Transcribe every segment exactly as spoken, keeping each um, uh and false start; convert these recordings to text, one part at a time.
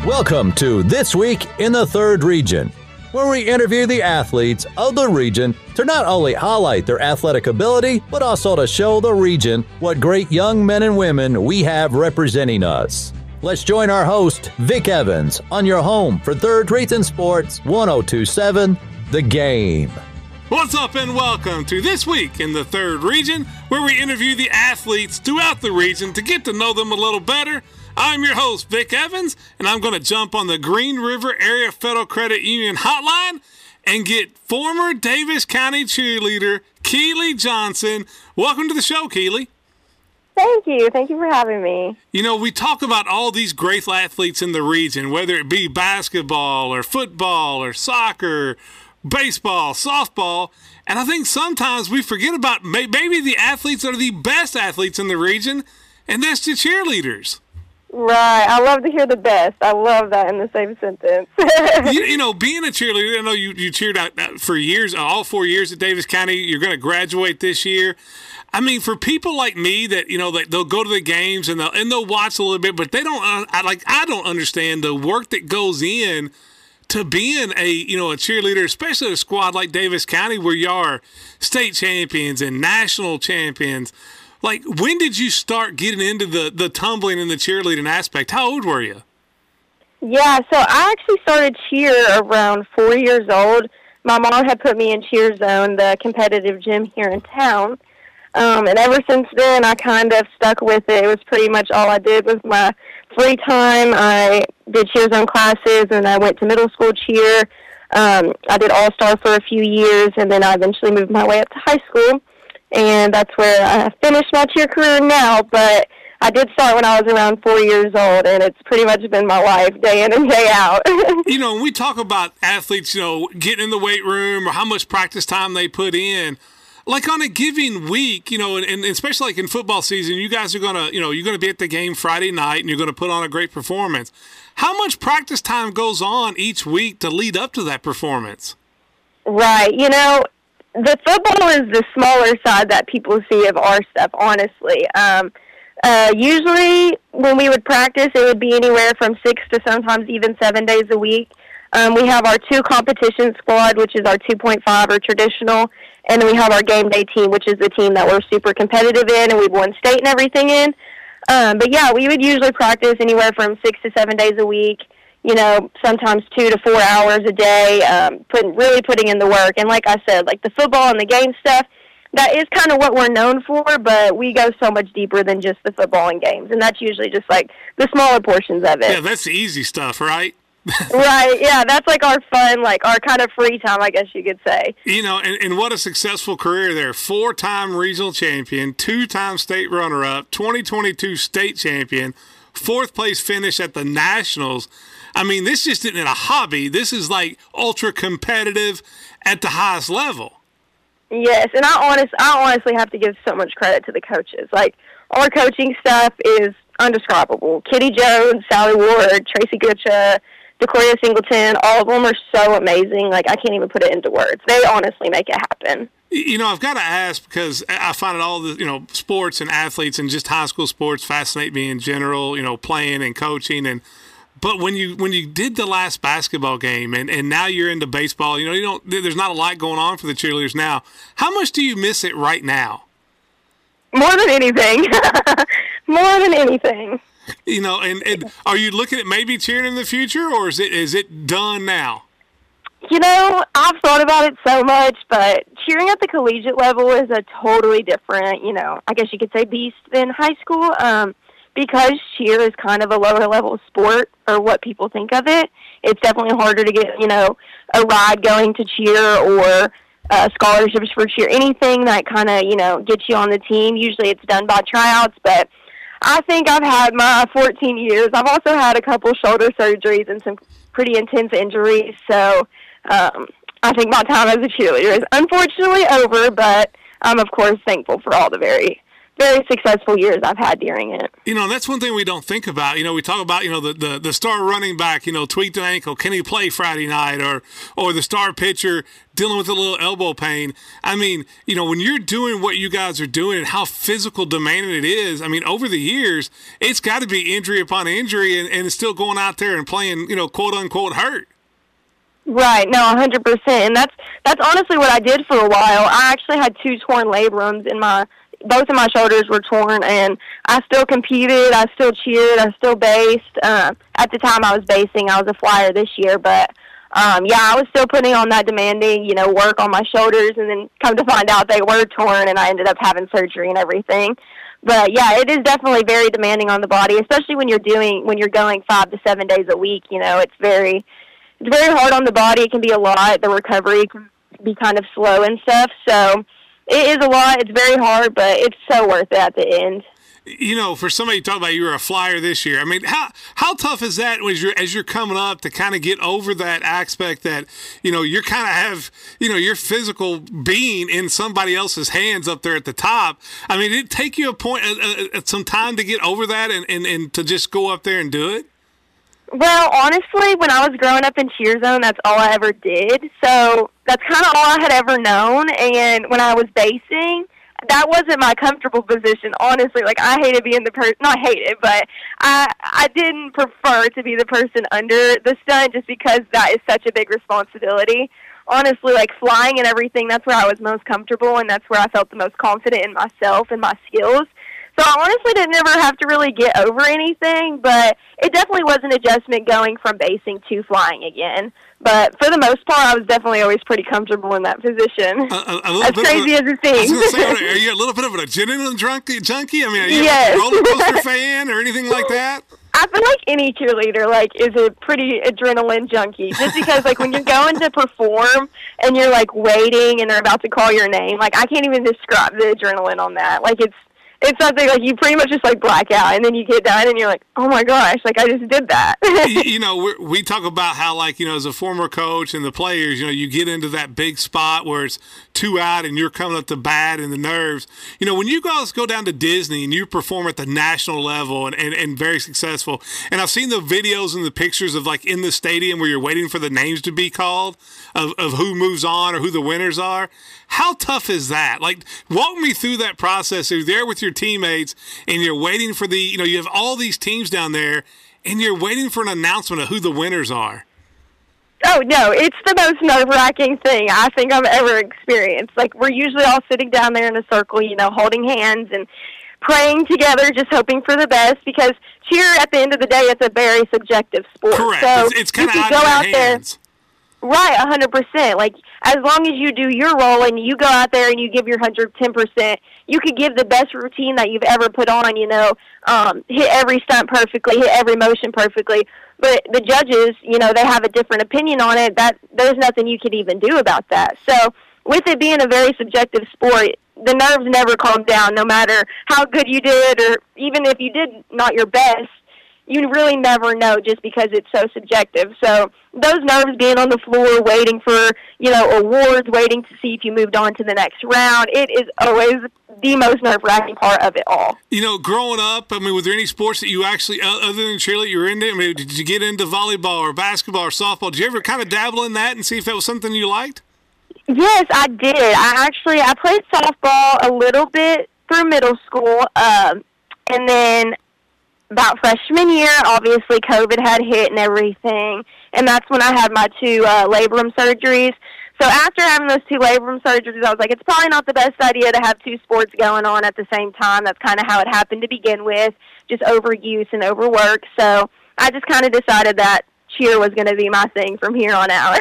Welcome to This Week in the Third Region, where we interview the athletes of the region to not only highlight their athletic ability, but also to show the region what great young men and women we have representing us. Let's join our host, Vic Evans, on your home for Third Region Sports one oh two point seven, The Game. What's up and welcome to This Week in the Third Region, where we interview the athletes throughout the region to get to know them a little better. I'm your host, Vic Evans, and I'm going to jump on the Green River Area Federal Credit Union hotline and get former Davis County cheerleader Keely Johnson. Welcome to the show, Keely. Thank you. Thank you for having me. You know, we talk about all these great athletes in the region, whether it be basketball or football or soccer, baseball, softball, and I think sometimes we forget about maybe the athletes that are the best athletes in the region, and that's the cheerleaders. Right. I love to hear the best. I love that in the same sentence. you, you know, being a cheerleader, I know you, you cheered out for years, all four years at Davis County. You're going to graduate this year. I mean, for people like me that, you know, that they'll go to the games and they'll, and they'll watch a little bit, but they don't, I, like, I don't understand the work that goes in to being a, you know, a cheerleader, especially a squad like Davis County where you are state champions and national champions. Like, when did you start getting into the, the tumbling and the cheerleading aspect? How old were you? Yeah, so I actually started cheer around four years old. My mom had put me in Cheer Zone, the competitive gym here in town. Um, and ever since then, I kind of stuck with it. It was pretty much all I did with my free time. I did Cheer Zone classes, and I went to middle school cheer. Um, I did All-Star for a few years, and then I eventually moved my way up to high school. And that's where I finished my cheer career now, but I did start when I was around four years old, and it's pretty much been my life day in and day out. You know, when we talk about athletes, you know, getting in the weight room or how much practice time they put in, like on a given week, you know, and, and especially like in football season, you guys are going to, you know, you're going to be at the game Friday night and you're going to put on a great performance. How much practice time goes on each week to lead up to that performance? Right. You know, the football is the smaller side that people see of our stuff, honestly. Um, uh, usually when we would practice, it would be anywhere from six to sometimes even seven days a week. Um, we have our two competition squad, which is our two point five or traditional, and then we have our game day team, which is the team that we're super competitive in and we've won state and everything in. Um, but, yeah, we would usually practice anywhere from six to seven days a week. You know, sometimes two to four hours a day, um, putting, really putting in the work. And like I said, like the football and the game stuff, that is kind of what we're known for, but we go so much deeper than just the football and games. And that's usually just like the smaller portions of it. Yeah, that's the easy stuff, right? Right, yeah, that's like our fun, like our kind of free time, I guess you could say. You know, and, and what a successful career there. Four-time regional champion, two-time state runner-up, twenty twenty-two state champion, fourth place finish at the Nationals. I mean, this just isn't a hobby. This is like ultra competitive at the highest level. Yes, and I honest, I honestly have to give so much credit to the coaches. Like, our coaching staff is undescribable. Kitty Jones, Sally Ward, Tracy Gutcha, DeCoria Singleton, all of them are so amazing. Like, I can't even put it into words. They honestly make it happen. You know, I've got to ask because I find all the, you know, sports and athletes and just high school sports fascinate me in general, you know, playing and coaching and But when you when you did the last basketball game and, and now you're into baseball, you know, you don't there's not a lot going on for the cheerleaders now. How much do you miss it right now? More than anything. More than anything. You know, and, and are you looking at maybe cheering in the future, or is it is it done now? You know, I've thought about it so much, but cheering at the collegiate level is a totally different, you know, I guess you could say beast than high school. Um Because cheer is kind of a lower level sport, or what people think of it, it's definitely harder to get, you know, a ride going to cheer or uh, scholarships for cheer, anything that kind of, you know, gets you on the team. Usually it's done by tryouts, but I think I've had my fourteen years. I've also had a couple shoulder surgeries and some pretty intense injuries, so um, I think my time as a cheerleader is unfortunately over, but I'm, of course, thankful for all the very very successful years I've had during it. You know, that's one thing we don't think about. You know, we talk about, you know, the, the, the star running back, you know, tweaked an ankle. Can he play Friday night? Or or the star pitcher dealing with a little elbow pain. I mean, you know, when you're doing what you guys are doing and how physical demanding it is, I mean, over the years, it's got to be injury upon injury and, and still going out there and playing, you know, quote unquote hurt. Right, no, one hundred percent. And that's that's honestly what I did for a while. I actually had two torn labrums in my both of my shoulders were torn, and I still competed, I still cheered, I still based. Uh, at the time I was basing, I was a flyer this year, but um, yeah, I was still putting on that demanding, you know, work on my shoulders, and then come to find out they were torn, and I ended up having surgery and everything. But yeah, it is definitely very demanding on the body, especially when you're doing, when you're going five to seven days a week. You know, it's very, it's very hard on the body. It can be a lot. The recovery can be kind of slow and stuff, so it is a lot. It's very hard, but it's so worth it at the end. You know, for somebody to talk about you were a flyer this year, I mean, how how tough is that as you're, as you're coming up to kind of get over that aspect that, you know, you're kind of have, you know, your physical being in somebody else's hands up there at the top? I mean, did it take you a point, uh, uh, some time to get over that and, and, and to just go up there and do it? Well, honestly, when I was growing up in cheer zone, that's all I ever did. So that's kind of all I had ever known. And when I was basing, that wasn't my comfortable position, honestly. Like, I hated being the person, not hate it, but I I didn't prefer to be the person under the stunt just because that is such a big responsibility. Honestly, like, flying and everything, that's where I was most comfortable, and that's where I felt the most confident in myself and my skills. So I honestly didn't ever have to really get over anything, but it definitely was an adjustment going from basing to flying again. But for the most part, I was definitely always pretty comfortable in that position. A, a, a as crazy a, as it seems. I was going to say, are you a little bit of an adrenaline junkie? junkie? I mean, are you yes. a roller coaster fan or anything like that? I feel like any cheerleader, like, is a pretty adrenaline junkie. Just because, like, when you're going to perform and you're, like, waiting and they're about to call your name, like, I can't even describe the adrenaline on that. Like, it's It's something like you pretty much just like black out, and then you get done, and you're like, "Oh my gosh!" Like I just did that. you, you know, we're, we talk about how, like, you know, as a former coach and the players, you know, you get into that big spot where it's two out and you're coming up to bat and the nerves. You know, when you guys go down to Disney and you perform at the national level and, and, and very successful, and I've seen the videos and the pictures of like in the stadium where you're waiting for the names to be called of, of who moves on or who the winners are. How tough is that? Like, walk me through that process. You're there with your teammates and you're waiting for the, you know, you have all these teams down there and you're waiting for an announcement of who the winners are. Oh, no, it's the most nerve-wracking thing I think I've ever experienced. Like, we're usually all sitting down there in a circle, you know, holding hands and praying together, just hoping for the best, because cheer, at the end of the day, it's a very subjective sport. Correct. So it's it's kind of out go of your out hands. There, right, one hundred percent. Like, as long as you do your role and you go out there and you give your one hundred ten percent, you could give the best routine that you've ever put on, you know, um, hit every stunt perfectly, hit every motion perfectly. But the judges, you know, they have a different opinion on it. That there's nothing you could even do about that. So with it being a very subjective sport, the nerves never calm down, no matter how good you did, or even if you did not your best. You really never know just because it's so subjective. So those nerves being on the floor, waiting for, you know, awards, waiting to see if you moved on to the next round, it is always the most nerve-wracking part of it all. You know, growing up, I mean, were there any sports that you actually, other than cheerleading, you were into? I mean, did you get into volleyball or basketball or softball? Did you ever kind of dabble in that and see if that was something you liked? Yes, I did. I actually, I played softball a little bit through middle school, um, and then about freshman year, obviously COVID had hit and everything, and that's when I had my two uh, labrum surgeries. So after having those two labrum surgeries, I was like, it's probably not the best idea to have two sports going on at the same time. That's kind of how it happened to begin with, just overuse and overwork. So I just kind of decided that cheer was going to be my thing from here on out.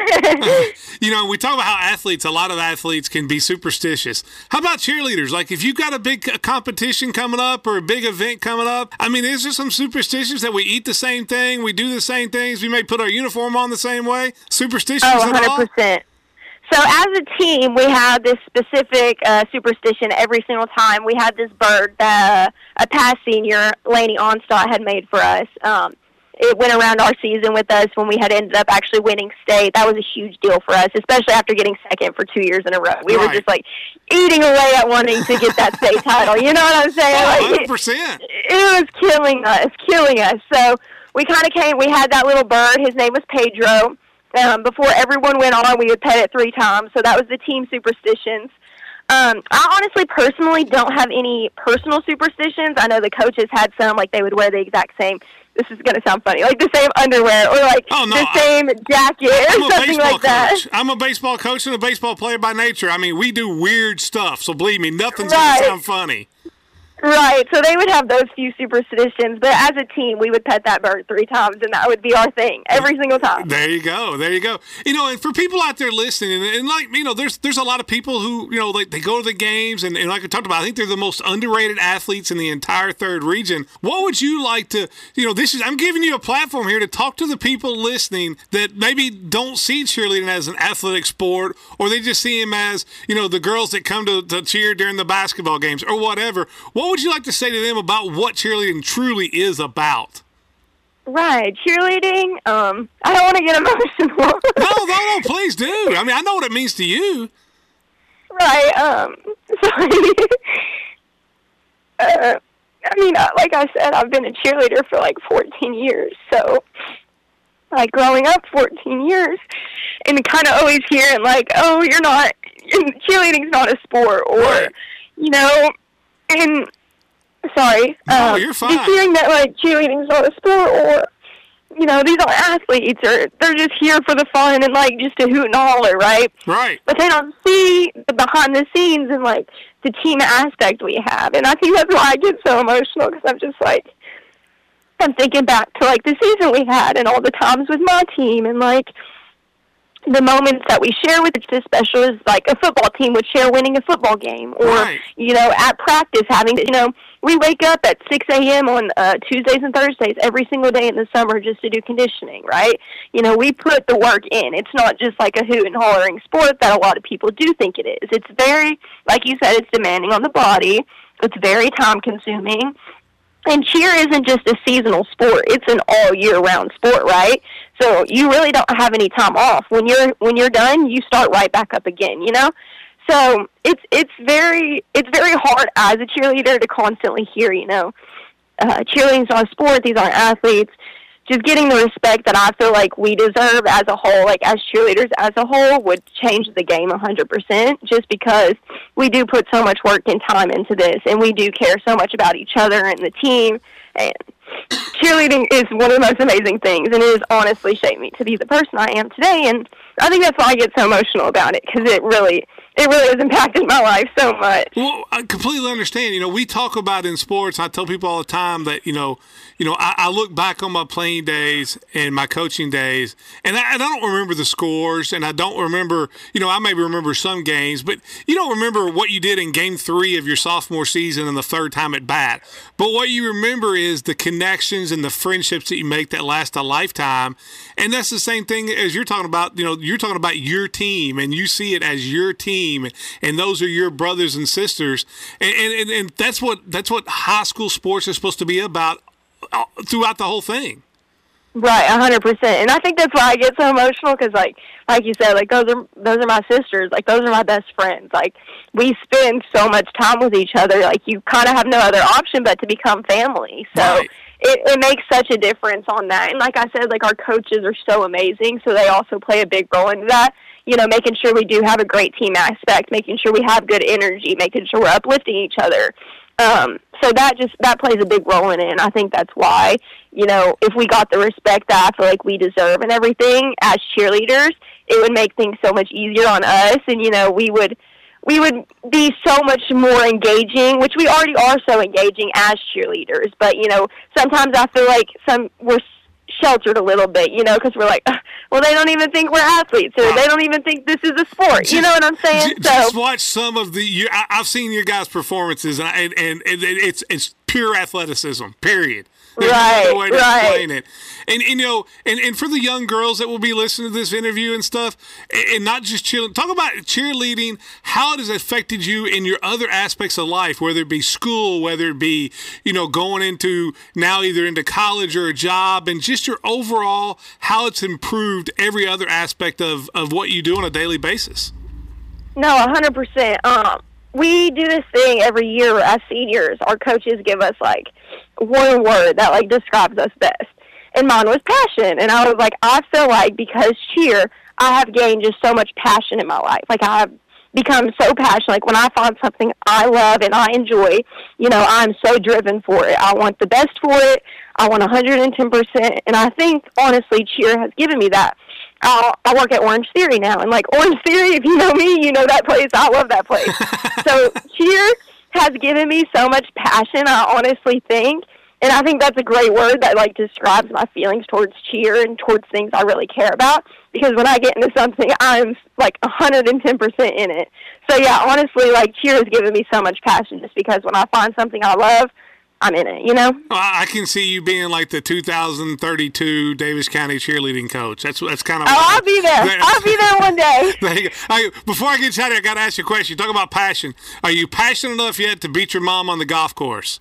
You know, we talk about how athletes, a lot of athletes can be superstitious. How about cheerleaders? Like, if you've got a big competition coming up or a big event coming up, I mean, is there some superstitions that we eat the same thing, we do the same things, we may put our uniform on the same way? Superstitions oh, at all? one hundred percent. So as a team, we have this specific uh, superstition every single time. We had this bird that uh, a past senior, Lainey Onstadt, had made for us. Um, it went around our season with us when we had ended up actually winning state. That was a huge deal for us, especially after getting second for two years in a row. We right. were just like eating away at wanting to get that state title. You know what I'm saying? Oh, like, one hundred percent. It, it was killing us, killing us. So we kind of came, we had that little bird. His name was Pedro. Um, before everyone went on, we would pet it three times. So that was the team superstitions. Um, I honestly, personally, don't have any personal superstitions. I know the coaches had some, like they would wear the exact same, this is going to sound funny, like the same underwear or like oh, no, the I, same jacket I'm or a something baseball like that. coach. I'm a baseball coach and a baseball player by nature. I mean, we do weird stuff, so believe me, nothing's Right. going to sound funny. Right, so they would have those few superstitions, but as a team, we would pet that bird three times, and that would be our thing every single time. There you go, there you go. You know, and for people out there listening, and, and like you know, there's there's a lot of people who you know like they go to the games, and, and like I talked about, I think they're the most underrated athletes in the entire third region. What would you like to, you know, this is I'm giving you a platform here to talk to the people listening that maybe don't see cheerleading as an athletic sport, or they just see him as you know the girls that come to, to cheer during the basketball games or whatever. What would you like to say to them about what cheerleading truly is about? Right, cheerleading, um, I don't want to get emotional. no, no, no, please do. I mean, I know what it means to you. Right, um, sorry. uh, I mean, uh, like I said, I've been a cheerleader for like fourteen years, so, like, growing up fourteen years, and kind of always hearing, like, oh, you're not, cheerleading's not a sport, or, right. you know, and... Sorry. No, um, you're fine. Just hearing that, like, cheerleading's not a sport, or, you know, these aren't athletes, or they're just here for the fun and, like, just to hoot and holler, right? Right. But they don't see the behind the scenes and, like, the team aspect we have. And I think that's why I get so emotional, because I'm just, like, I'm thinking back to, like, the season we had and all the times with my team and, like, the moments that we share with it's as special as, like, a football team would share winning a football game, or, right. you know, at practice having, you know, we wake up at six a.m. on uh, Tuesdays and Thursdays every single day in the summer just to do conditioning, right? You know, we put the work in. It's not just like a hoot and hollering sport that a lot of people do think it is. It's very, like you said, it's demanding on the body. It's very time-consuming. And cheer isn't just a seasonal sport. It's an all-year-round sport, right? So you really don't have any time off. When you're when you're done, you start right back up again, you know? So it's it's very it's very hard as a cheerleader to constantly hear, you know, uh, cheerleading's not a sport, these aren't athletes. Just getting the respect that I feel like we deserve as a whole, like as cheerleaders as a whole, would change the game one hundred percent, just because we do put so much work and time into this, and we do care so much about each other and the team. And cheerleading is one of the most amazing things, and it has honestly shaped me to be the person I am today. And I think that's why I get so emotional about it, because it really, it really has impacted my life so much. Well, I completely understand. You know, we talk about in sports, I tell people all the time that, you know, you know, I, I look back on my playing days and my coaching days, and I, and I don't remember the scores, and I don't remember, you know, I maybe remember some games, but you don't remember what you did in game three of your sophomore season and the third time at bat. But what you remember is the connections and the friendships that you make that last a lifetime. And that's the same thing as you're talking about. You know, you're talking about your team, and you see it as your team, and those are your brothers and sisters. And and, and that's what that's what high school sports is supposed to be about throughout the whole thing. Right, a hundred percent. And I think that's why I get so emotional, because, like, like you said, like those are those are my sisters. Like those are my best friends. Like we spend so much time with each other. Like you kind of have no other option but to become family. So right. it, it makes such a difference on that. And like I said, like our coaches are so amazing, so they also play a big role into that. You know, making sure we do have a great team aspect, making sure we have good energy, making sure we're uplifting each other. Um, so that just, that plays a big role in it, and I think that's why, you know, if we got the respect that I feel like we deserve and everything as cheerleaders, it would make things so much easier on us, and, you know, we would, we would be so much more engaging, which we already are so engaging as cheerleaders, but, you know, sometimes I feel like some, we're sheltered a little bit, you know, because we're like, well, they don't even think we're athletes, or they don't even think this is a sport. Just, you know what I'm saying? Just, so just watch some of the. You, I, I've seen your guys' performances, and, I, and and it's it's pure athleticism, period. There's right, no way to right. explain it. And, and, you know, and, and for the young girls that will be listening to this interview and stuff, and, and not just cheerleading, talk about cheerleading, how it has affected you in your other aspects of life, whether it be school, whether it be, you know, going into now either into college or a job, and just your overall, how it's improved every other aspect of, of what you do on a daily basis. No, one hundred percent. Um, we do this thing every year as seniors. Our coaches give us, like, one word that, like, describes us best. And mine was passion. And I was like, I feel like because cheer, I have gained just so much passion in my life. Like, I have become so passionate. Like, when I find something I love and I enjoy, you know, I'm so driven for it. I want the best for it. I want one hundred ten percent. And I think, honestly, cheer has given me that. Uh, I work at Orange Theory now. And, like, Orange Theory, if you know me, you know that place. I love that place. So cheer has given me so much passion, I honestly think. And I think that's a great word that, like, describes my feelings towards cheer and towards things I really care about. Because when I get into something, I'm, like, one hundred ten percent in it. So, yeah, honestly, like, cheer has given me so much passion just because when I find something I love, I'm in it, you know? Well, I can see you being like the two thousand thirty-two Davis County cheerleading coach. That's that's kind of. Oh, I'll be there. I'll be there one day. There you go. I, before I get you out of here, I got to ask you a question. You talk about passion. Are you passionate enough yet to beat your mom on the golf course?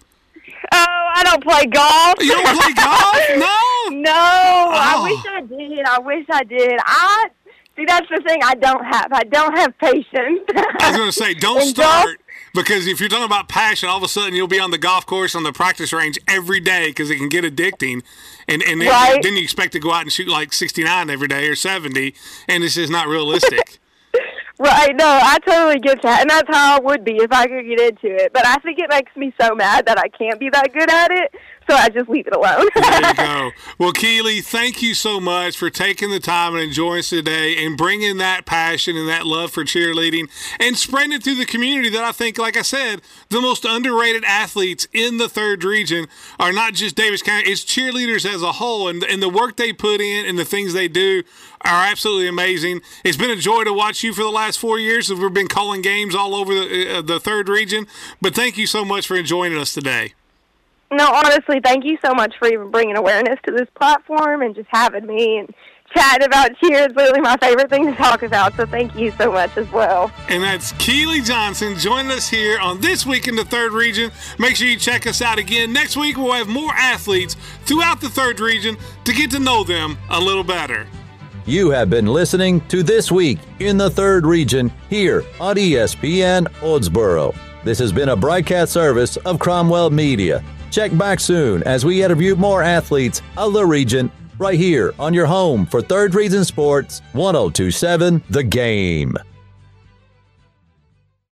Oh, I don't play golf. You don't play golf? No. No, oh. I wish I did. I wish I did. I see. That's the thing. I don't have. I don't have patience. I was going to say, don't and start. Golf, because if you're talking about passion, all of a sudden you'll be on the golf course, on the practice range every day because it can get addicting. And, and then, right? then you expect to go out and shoot like sixty-nine every day or seventy, and it's just not realistic. Right, no, I totally get that, and that's how I would be if I could get into it. But I think it makes me so mad that I can't be that good at it, so I just leave it alone. There you go. Well, Keely, thank you so much for taking the time and enjoying us today and bringing that passion and that love for cheerleading and spreading it through the community that I think, like I said, the most underrated athletes in the third region are not just Davis County, it's cheerleaders as a whole, and, and the work they put in and the things they do are absolutely amazing. It's been a joy to watch you for the last four years as we've been calling games all over the, uh, the third region, but thank you so much for joining us today. No, honestly, thank you so much for even bringing awareness to this platform and just having me and chatting about cheer. It's literally my favorite thing to talk about, so thank you so much as well. And that's Keely Johnson joining us here on This Week in the Third Region. Make sure you check us out again. Next week, we'll have more athletes throughout the third region to get to know them a little better. You have been listening to This Week in the Third Region here on E S P N Oldsboro. This has been a broadcast service of Cromwell Media. Check back soon as we interview more athletes of the region right here on your home for Third Region Sports, one oh two point seven The Game.